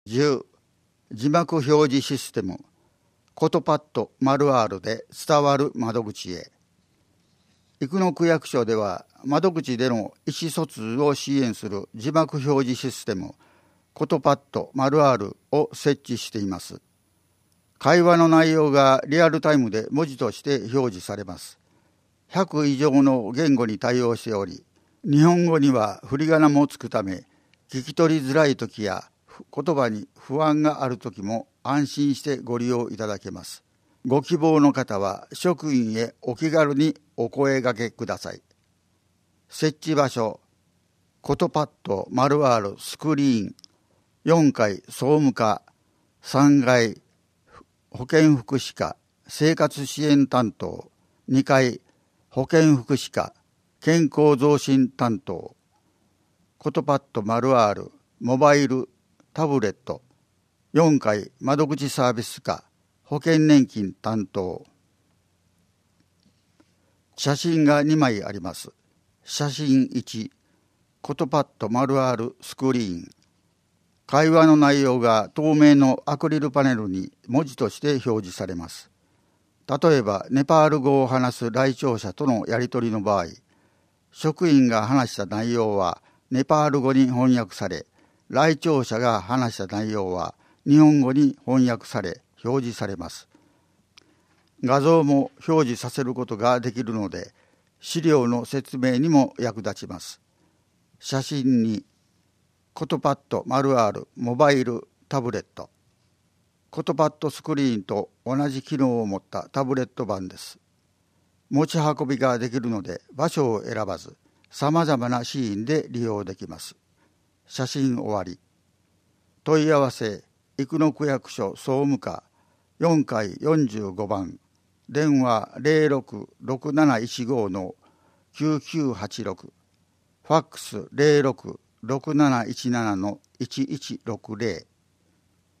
10、字幕表示システムことパッド丸 R で伝わる窓口へ。生野区役所では窓口での意思疎通を支援する字幕表示システムことパッド丸 R を設置しています。会話の内容がリアルタイムで文字として表示されます。100以上の言語に対応しており、日本語には振り仮名もつくため、聞き取りづらい時や言葉に不安がある時も安心してご利用いただけます。ご希望の方は職員へお気軽にお声掛けください。設置場所、ことパッド丸 R スクリーン、4階総務課、3階保健福祉課生活支援担当、2階保健福祉課健康増進担当、ことパッド丸 R モバイルタブレット、4階窓口サービス課保険年金担当。写真が2枚あります。写真1、ことパッド丸 R スクリーン。会話の内容が透明のアクリルパネルに文字として表示されます。例えば、ネパール語を話す来庁者とのやり取りの場合、職員が話した内容はネパール語に翻訳され、来庁者が話した内容は日本語に翻訳され、表示されます。画像も表示させることができるので、資料の説明にも役立ちます。写真に、ことパッド丸 R モバイルタブレット。ことパッドスクリーンと同じ機能を持ったタブレット版です。持ち運びができるので場所を選ばず、さまざまなシーンで利用できます。写真終わり。問い合わせ、生野区役所総務課4階45番、電話 066715-9986、ファックス 066717-1160。